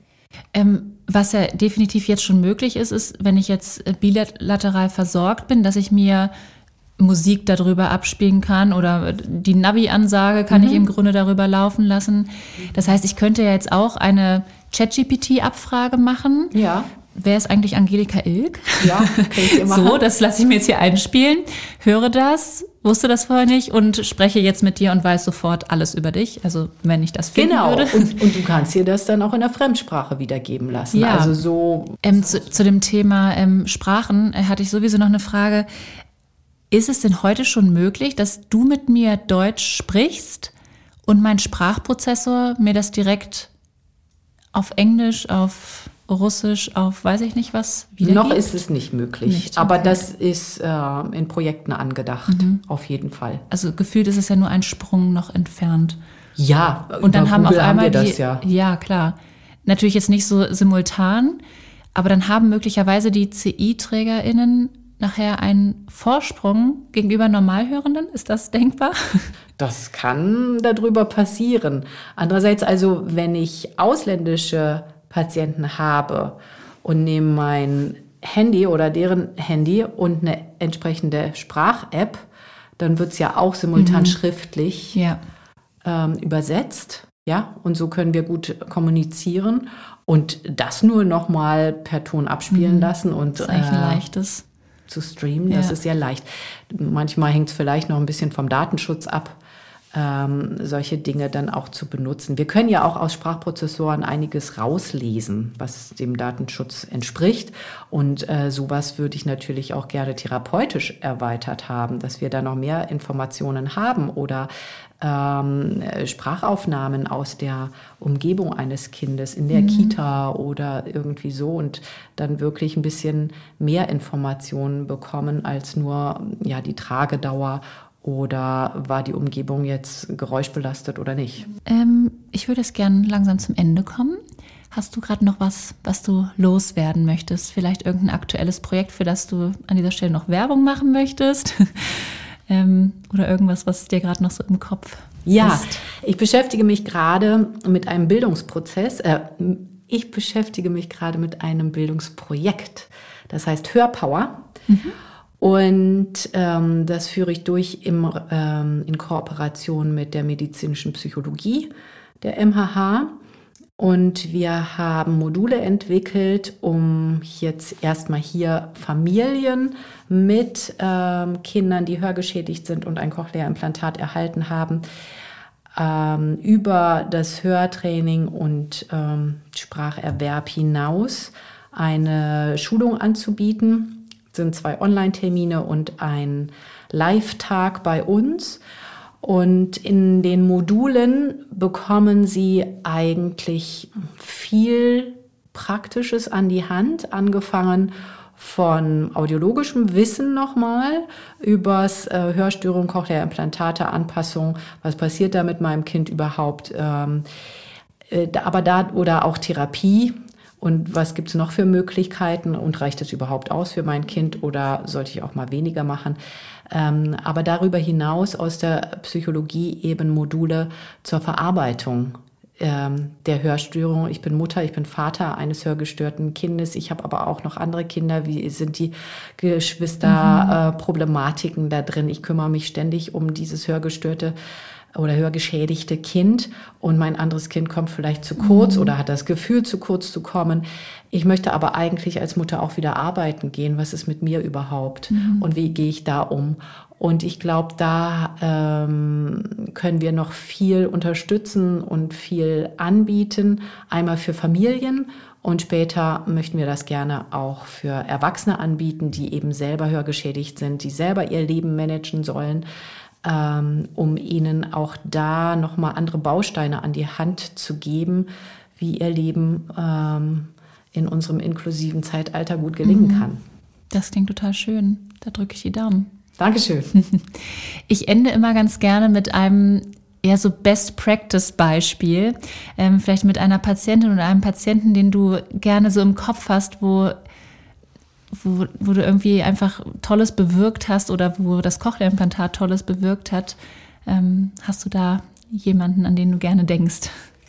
Speaker 1: Ähm, was ja definitiv jetzt schon möglich ist, ist, wenn ich jetzt bilateral versorgt bin, dass ich mir Musik darüber abspielen kann oder die Navi-Ansage kann mhm. ich im Grunde darüber laufen lassen. Das heißt, ich könnte ja jetzt auch eine ChatGPT-Abfrage machen.
Speaker 2: Ja.
Speaker 1: Wer ist eigentlich Angelika Ilg?
Speaker 2: Ja, kann ich dir machen.
Speaker 1: So, das lasse ich mir jetzt hier einspielen. Höre das, wusste das vorher nicht und spreche jetzt mit dir und weiß sofort alles über dich. Also wenn ich das finden
Speaker 2: genau.
Speaker 1: würde.
Speaker 2: Und, und du kannst dir das dann auch in der Fremdsprache wiedergeben lassen.
Speaker 1: Ja.
Speaker 2: Also so.
Speaker 1: Ähm, zu, zu dem Thema ähm, Sprachen äh, hatte ich sowieso noch eine Frage. Ist es denn heute schon möglich, dass du mit mir Deutsch sprichst und mein Sprachprozessor mir das direkt auf Englisch, auf Russisch, auf weiß ich nicht was wiedergibt?
Speaker 2: Noch ist es nicht möglich, nicht, okay. aber das ist äh, in Projekten angedacht, mhm. auf jeden Fall.
Speaker 1: Also gefühlt ist es ja nur ein Sprung noch entfernt.
Speaker 2: Ja,
Speaker 1: und dann haben
Speaker 2: Google
Speaker 1: auf einmal
Speaker 2: haben wir
Speaker 1: die,
Speaker 2: das ja.
Speaker 1: Ja, klar. Natürlich jetzt nicht so simultan, aber dann haben möglicherweise die C I-TrägerInnen nachher einen Vorsprung gegenüber Normalhörenden? Ist das denkbar?
Speaker 2: Das kann darüber passieren. Andererseits also, wenn ich ausländische Patienten habe und nehme mein Handy oder deren Handy und eine entsprechende Sprach-App, dann wird es ja auch simultan mhm. schriftlich
Speaker 1: ja.
Speaker 2: ähm, übersetzt. Ja, und so können wir gut kommunizieren und das nur noch mal per Ton abspielen mhm. lassen. Und,
Speaker 1: das ist eigentlich
Speaker 2: äh,
Speaker 1: ein leichtes.
Speaker 2: Zu streamen, das ja. ist sehr leicht. Manchmal hängt es vielleicht noch ein bisschen vom Datenschutz ab, ähm, solche Dinge dann auch zu benutzen. Wir können ja auch aus Sprachprozessoren einiges rauslesen, was dem Datenschutz entspricht. Und äh, sowas würde ich natürlich auch gerne therapeutisch erweitert haben, dass wir da noch mehr Informationen haben oder ähm, Sprachaufnahmen aus der Umgebung eines Kindes in der mhm. Kita oder irgendwie so und dann wirklich ein bisschen mehr Informationen bekommen als nur ja, die Tragedauer oder war die Umgebung jetzt geräuschbelastet oder nicht.
Speaker 1: Ähm, ich würde es gern langsam zum Ende kommen. Hast du gerade noch was, was du loswerden möchtest? Vielleicht irgendein aktuelles Projekt, für das du an dieser Stelle noch Werbung machen möchtest? ähm, oder irgendwas, was dir gerade noch so im Kopf
Speaker 2: ja,
Speaker 1: ist? Ja,
Speaker 2: ich beschäftige mich gerade mit einem Bildungsprozess. Äh, ich beschäftige mich gerade mit einem Bildungsprojekt. Das heißt Hörpower. Mhm. Und ähm, das führe ich durch im, ähm, in Kooperation mit der medizinischen Psychologie der M H H. Und wir haben Module entwickelt, um jetzt erstmal hier Familien mit ähm, Kindern, die hörgeschädigt sind und ein Cochlea-Implantat erhalten haben, ähm, über das Hörtraining und ähm, Spracherwerb hinaus eine Schulung anzubieten. Es sind zwei Online-Termine und ein Live-Tag bei uns. Und in den Modulen bekommen Sie eigentlich viel Praktisches an die Hand, angefangen von audiologischem Wissen nochmal übers äh, Hörstörung, Cochlea-Implantate, Anpassung, was passiert da mit meinem Kind überhaupt, ähm, äh, aber da oder auch Therapie und was gibt es noch für Möglichkeiten und reicht das überhaupt aus für mein Kind oder sollte ich auch mal weniger machen? Ähm, aber darüber hinaus aus der Psychologie eben Module zur Verarbeitung der Hörstörung. Ich bin Mutter, ich bin Vater eines hörgestörten Kindes. Ich habe aber auch noch andere Kinder. Wie sind die Geschwisterproblematiken mhm. äh, da drin? Ich kümmere mich ständig um dieses hörgestörte oder hörgeschädigte Kind. Und mein anderes Kind kommt vielleicht zu kurz mhm. oder hat das Gefühl, zu kurz zu kommen. Ich möchte aber eigentlich als Mutter auch wieder arbeiten gehen. Was ist mit mir überhaupt? Mhm. Und wie gehe ich da um? Und ich glaube, da ähm, können wir noch viel unterstützen und viel anbieten. Einmal für Familien und später möchten wir das gerne auch für Erwachsene anbieten, die eben selber hörgeschädigt sind, die selber ihr Leben managen sollen, ähm, um ihnen auch da nochmal andere Bausteine an die Hand zu geben, wie ihr Leben ähm, in unserem inklusiven Zeitalter gut gelingen mhm. kann.
Speaker 1: Das klingt total schön. Da drücke ich die Daumen.
Speaker 2: Dankeschön.
Speaker 1: Ich ende immer ganz gerne mit einem eher so Best-Practice-Beispiel, ähm, vielleicht mit einer Patientin oder einem Patienten, den du gerne so im Kopf hast, wo, wo, wo du irgendwie einfach Tolles bewirkt hast oder wo das Cochlea-Implantat Tolles bewirkt hat. Ähm, hast du da jemanden, an den du gerne denkst?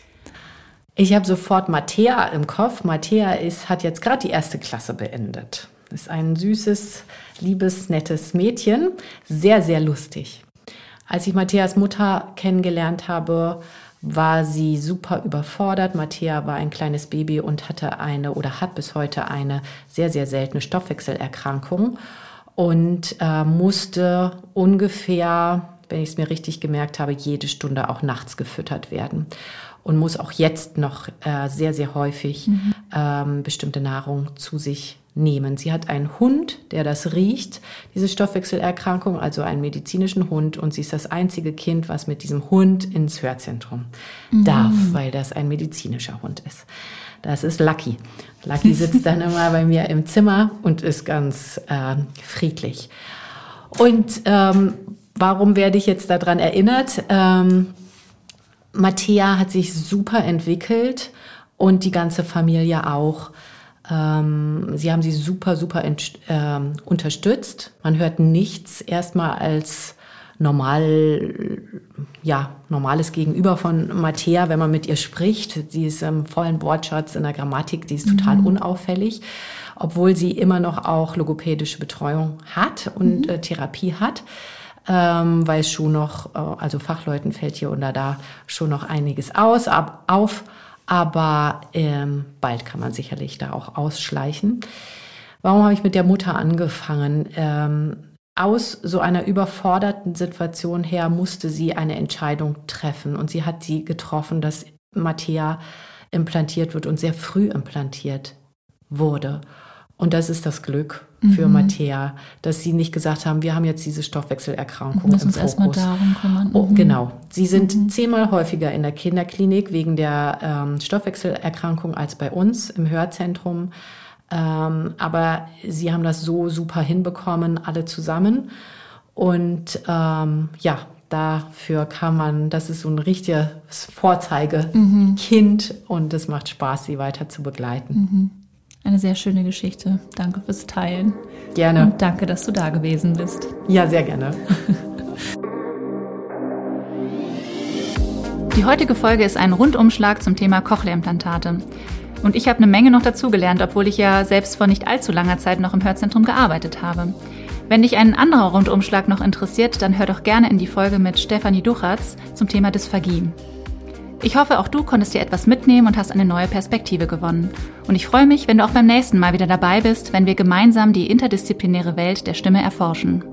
Speaker 2: Ich habe sofort Mattea im Kopf. Mattea ist, hat jetzt gerade die erste Klasse beendet. Ist ein süßes, liebes, nettes Mädchen. Sehr, sehr lustig. Als ich Matteas Mutter kennengelernt habe, war sie super überfordert. Mattea war ein kleines Baby und hatte eine oder hat bis heute eine sehr, sehr seltene Stoffwechselerkrankung und äh, musste ungefähr, wenn ich es mir richtig gemerkt habe, jede Stunde auch nachts gefüttert werden. Und muss auch jetzt noch äh, sehr, sehr häufig mhm. ähm, bestimmte Nahrung zu sich nehmen. Sie hat einen Hund, der das riecht, diese Stoffwechselerkrankung, also einen medizinischen Hund. Und sie ist das einzige Kind, was mit diesem Hund ins Hörzentrum mhm. darf, weil das ein medizinischer Hund ist. Das ist Lucky. Lucky sitzt dann immer bei mir im Zimmer und ist ganz äh, friedlich. Und ähm, warum werde ich jetzt daran erinnert? Ähm, Mattea hat sich super entwickelt und die ganze Familie auch. Ähm, sie haben sie super, super ent- äh, unterstützt. Man hört nichts erstmal als normal, ja, normales Gegenüber von Mattea, wenn man mit ihr spricht. Sie ist im vollen Wortschatz in der Grammatik, die ist total mhm. unauffällig, obwohl sie immer noch auch logopädische Betreuung hat und mhm. äh, Therapie hat. Ähm, weil es schon noch, äh, also Fachleuten fällt hier und da schon noch einiges aus, ab, auf, aber ähm, bald kann man sicherlich da auch ausschleichen. Warum habe ich mit der Mutter angefangen? Ähm, aus so einer überforderten Situation her musste sie eine Entscheidung treffen und sie hat sie getroffen, dass Mattea implantiert wird und sehr früh implantiert wurde. Und das ist das Glück für mhm. Mattea, dass sie nicht gesagt haben, wir haben jetzt diese Stoffwechselerkrankung im Fokus.
Speaker 1: Erstmal darum kümmern.
Speaker 2: Oh, genau. Sie sind mhm. zehnmal häufiger in der Kinderklinik wegen der ähm, Stoffwechselerkrankung als bei uns im Hörzentrum. Ähm, aber sie haben das so super hinbekommen, alle zusammen. Und ähm, ja, dafür kann man, das ist so ein richtiges Vorzeigekind mhm. und es macht Spaß, sie weiter zu begleiten.
Speaker 1: Mhm. Eine sehr schöne Geschichte. Danke fürs Teilen.
Speaker 2: Gerne.
Speaker 1: Und danke, dass du da gewesen bist.
Speaker 2: Ja, sehr gerne.
Speaker 1: Die heutige Folge ist ein Rundumschlag zum Thema Cochlea-Implantate. Und ich habe eine Menge noch dazugelernt, obwohl ich ja selbst vor nicht allzu langer Zeit noch im Hörzentrum gearbeitet habe. Wenn dich ein anderer Rundumschlag noch interessiert, dann hör doch gerne in die Folge mit Stefanie Duchatz zum Thema Dysphagie. Ich hoffe, auch du konntest dir etwas mitnehmen und hast eine neue Perspektive gewonnen. Und ich freue mich, wenn du auch beim nächsten Mal wieder dabei bist, wenn wir gemeinsam die interdisziplinäre Welt der Stimme erforschen.